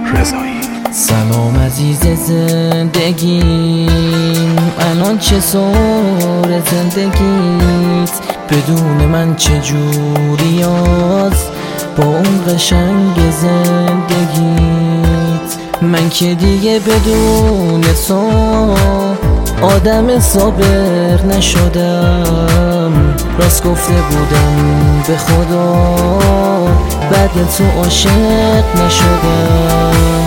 رضایی. سلام عزیز زندگیم، الان چه سور زندگیت؟ بدون من چه جوری است با اون قشنگ زندگیت؟ من که دیگه بدون تو آدم صابر نشدم، راست گفته بودم به خدا بعد تو عاشق نشدم.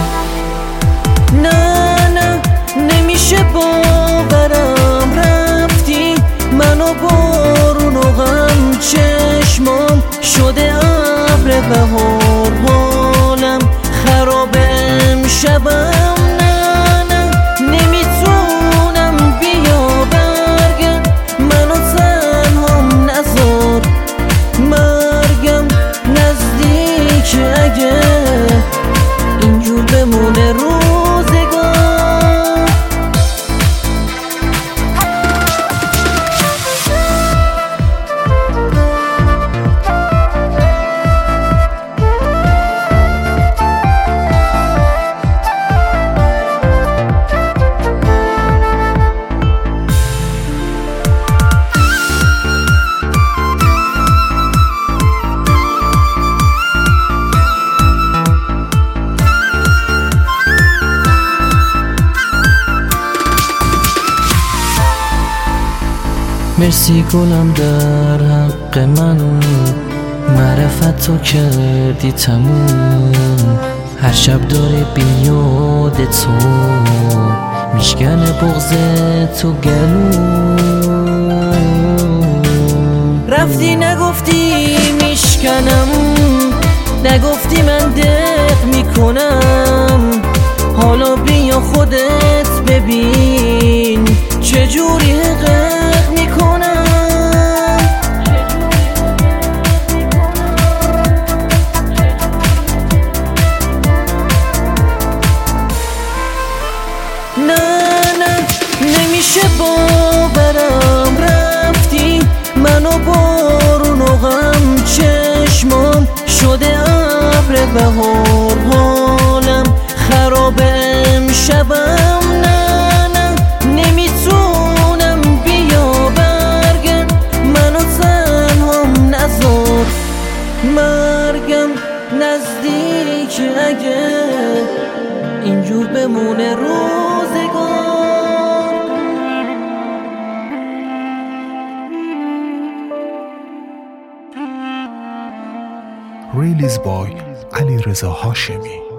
نه نمیشه باورم رفتی، من و بارون و غم چشمام شده ابر بهار، حالم خراب امشبم. نه نمیتونم بیا برگرد، منو تنهام نذار، مرگم نزدیک اگه اینجور بمونه روزگار. مرسی گلم در حق من، معرفت تو کردی تموم، هر شب داره بیاد تو میشکنه بغض تو گلوم. رفتی نگفتی میشکنم، نگفتی من دق میکنم، حالا بیا خودت ببین چجوری حقق میکنم. نه نمیشه باورم رفتی، من و بارون و غم چشمام شده ابر بهار، حالم خراب امشبم. نه نمیتونم بیا برگرد، منو تنهام نذار، مرگم نزدیک اگه اینجور بمونه روزگار. ریلیز بای علیرضا هاشمی.